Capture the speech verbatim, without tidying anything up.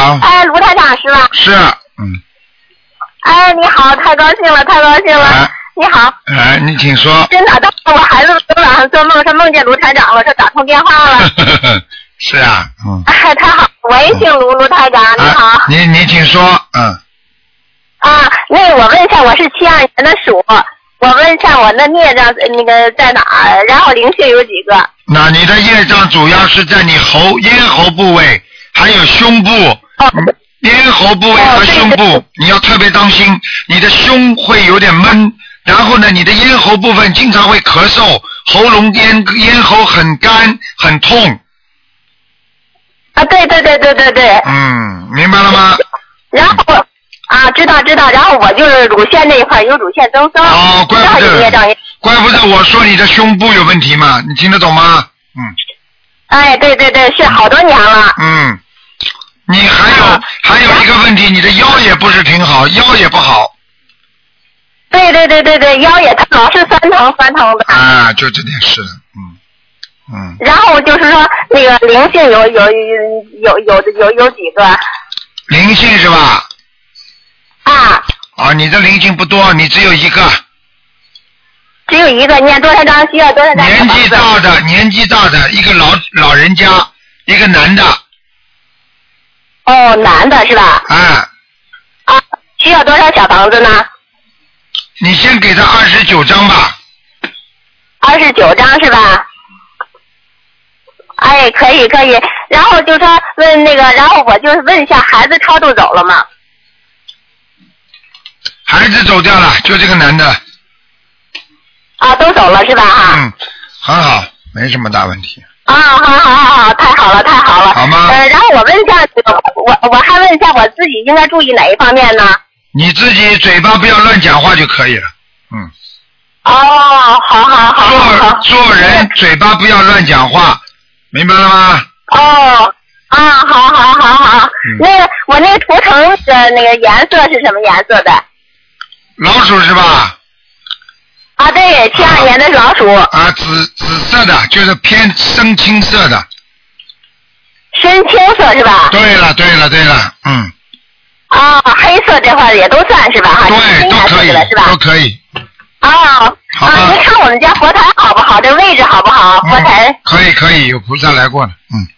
好。 哎，卢台长是吧？ 是，嗯。 哎，你好，太高兴了，太高兴了。 哎、 你好。 哎，你请说。 真的，当时我孩子昨晚上做梦，说梦见卢台长了，说打通电话了。 是啊，嗯。 哎，太好，我也姓卢，卢台长，你好。 啊、你你请说，嗯。 啊，那个我问一下，我是七二年的鼠，我问一下我的孽障那个在哪儿，然后灵性有几个？ 那你的业障主要是在你喉咽喉部位，还有胸部。 哦。 咽喉部位和胸部，哦、对对你要特别当心，你的胸会有点闷，然后呢，你的咽喉部分经常会咳嗽，喉咙咽咽喉很干很痛。 啊，对对对对对对。 嗯，明白了吗？ 然后啊，知道知道，然后我就是乳腺那一块有乳腺增生。 哦，怪不得，怪不得我说你的胸部有问题嘛，你听得懂吗？嗯。 哎，对对对，是好多年了。 嗯。你还有、啊、还有一个问题，你的腰也不是挺好，腰也不好。 对对对对对，腰也老是酸疼酸疼的。 啊，就这点事，嗯嗯。 然后就是说那个灵性有有有有有有几个？ 灵性是吧？ 啊。 啊，你的灵性不多，你只有一个。 只有一个，念多少张需要多少张？ 年纪大的，年纪大的一个老老人家，一个男的。 哦，男的是吧？ 啊。 啊，需要多少小房子呢？ 你先给他二十九张吧。 二十九张是吧？哎，可以可以。然后就说问那个，然后我就是问一下，孩子超度走了吗？ 孩子走掉了，就这个男的。 啊，都走了是吧？哈。 嗯，很好，没什么大问题。 啊，好好好好，太好了太好了。 好吗？ 呃，然后我问一下，我我还问一下我自己应该注意哪一方面呢？ 你自己嘴巴不要乱讲话就可以了。嗯。 哦，好好好好。 做做人嘴巴不要乱讲话，明白了吗？ 哦，啊，好好好好。嗯、那个我那个图腾的那个颜色是什么颜色的？ 老鼠是吧？ 啊，对，七二年的老鼠。 啊，紫紫色的，就是偏深青色的。 深青色是吧？ 对了，对了，对了，嗯。 啊，黑色这块也都算是吧？哈， 对，都可以， 是吧？ 都可以。 哦， 好啊，您看我们家佛台好不好？这位置好不好？佛台。 可以，可以，有菩萨来过了，嗯。